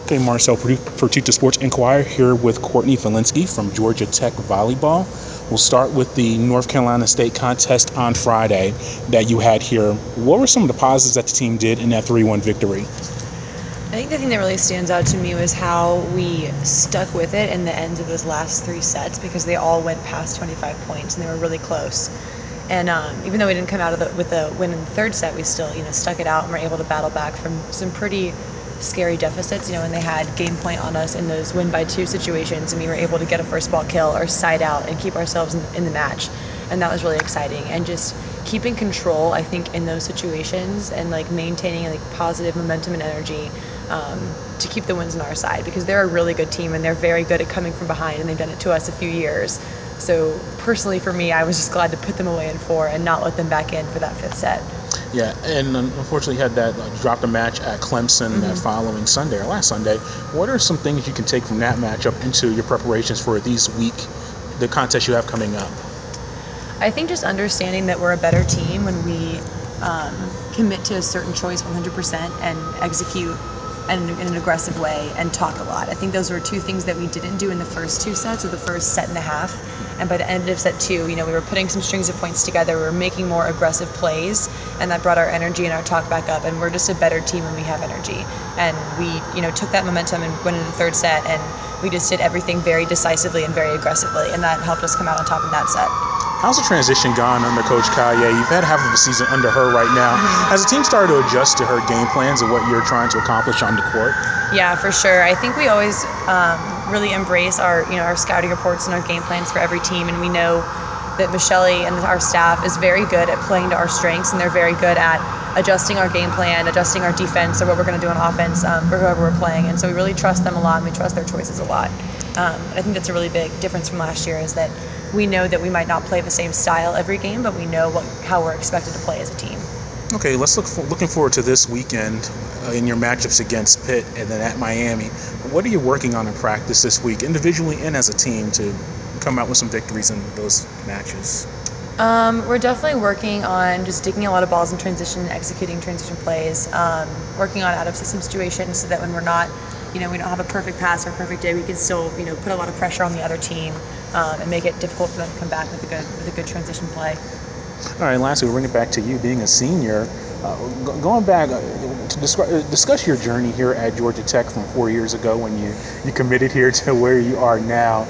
Okay, Marcel Fertitta Sports Inquirer here with Courtney Valinsky from Georgia Tech Volleyball. We'll start with the North Carolina State contest on Friday that you had here. What were some of the positives that the team did in that 3-1 victory? I think the thing that really stands out to me was how we stuck with it in the ends of those last three sets, because they all went past 25 points and they were really close. And even though we didn't come out of with a win in the third set, we still stuck it out and were able to battle back from some pretty scary deficits. When they had game point on us in those win by two situations, and we were able to get a first ball kill or side out and keep ourselves in the match, and that was really exciting. And just keeping control, I think, in those situations, and maintaining positive momentum and energy to keep the wins on our side, because they're a really good team and they're very good at coming from behind, and they've done it to us a few years. So personally for me, I was just glad to put them away in four and not let them back in for that fifth set. Yeah, and unfortunately had that dropped a match at Clemson that following Sunday, or last Sunday. What are some things you can take from that matchup into your preparations for the contest you have coming up? I think just understanding that we're a better team when we commit to a certain choice 100% and execute in an aggressive way and talk a lot. I think those were two things that we didn't do in the first two sets, or the first set and a half. And by the end of set two, we were putting some strings of points together. We were making more aggressive plays, and that brought our energy and our talk back up. And we're just a better team when we have energy. And we, took that momentum and went into the third set, and we just did everything very decisively and very aggressively, and that helped us come out on top in that set. How's the transition gone under Coach Kaye? You've had half of the season under her right now. Has the team started to adjust to her game plans and what you're trying to accomplish on the court? Yeah, for sure. I think we always really embrace our scouting reports and our game plans for every team, and we know that Michelle and our staff is very good at playing to our strengths, and they're very good at adjusting our game plan, adjusting our defense, or what we're going to do on offense for whoever we're playing. And so we really trust them a lot, and we trust their choices a lot. I think that's a really big difference from last year, is that we know that we might not play the same style every game, but we know how we're expected to play as a team. Okay, looking forward to this weekend in your matchups against Pitt and then at Miami. What are you working on in practice this week, individually and as a team, to come out with some victories in those matches? We're definitely working on just digging a lot of balls in transition and executing transition plays, working on out-of-system situations so that when we're not, we don't have a perfect pass or a perfect day, we can still, put a lot of pressure on the other team and make it difficult for them to come back with a good transition play. All right, lastly, we'll bring it back to you being a senior. Going back to discuss your journey here at Georgia Tech from 4 years ago when you committed here to where you are now.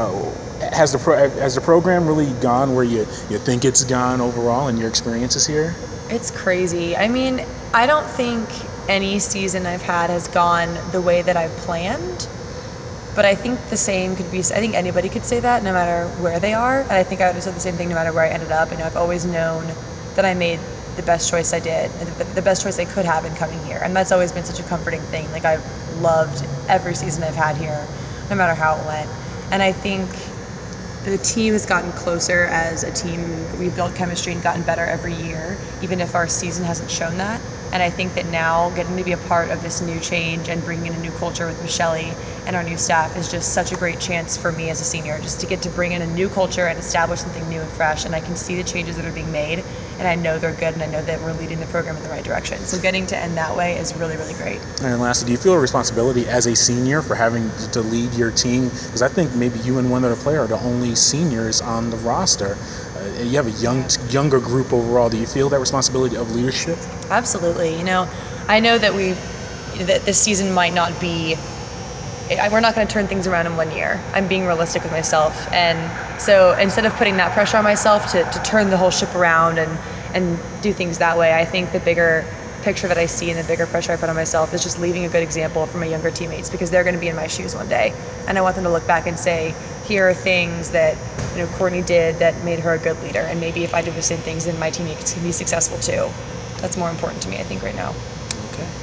Has the program really gone where you think it's gone overall in your experiences here? It's crazy. I mean, I don't think any season I've had has gone the way that I've planned. But I think the same could be, I think anybody could say that no matter where they are. And I think I would have said the same thing no matter where I ended up. I've always known that I made the best choice I did, and the best choice I could have in coming here. And that's always been such a comforting thing. I've loved every season I've had here, no matter how it went. And I think the team has gotten closer as a team. We've built chemistry and gotten better every year, even if our season hasn't shown that. And I think that now getting to be a part of this new change and bringing in a new culture with Michelle and our new staff is just such a great chance for me as a senior, just to get to bring in a new culture and establish something new and fresh. And I can see the changes that are being made, and I know they're good, and I know that we're leading the program in the right direction. So getting to end that way is really, really great. And lastly, do you feel a responsibility as a senior for having to lead your team? Because I think maybe you and one other player are the only seniors on the roster. You have a younger group overall. Do you feel that responsibility of leadership? Absolutely. I know that that this season might not be. We're not going to turn things around in 1 year. I'm being realistic with myself, and so instead of putting that pressure on myself to turn the whole ship around and do things that way, I think the bigger picture that I see and the bigger pressure I put on myself is just leaving a good example for my younger teammates, because they're going to be in my shoes one day, and I want them to look back and say, here are things that Courtney did that made her a good leader, and maybe if I do the same things, then my teammates can be successful too. That's more important to me, I think, right now. Okay.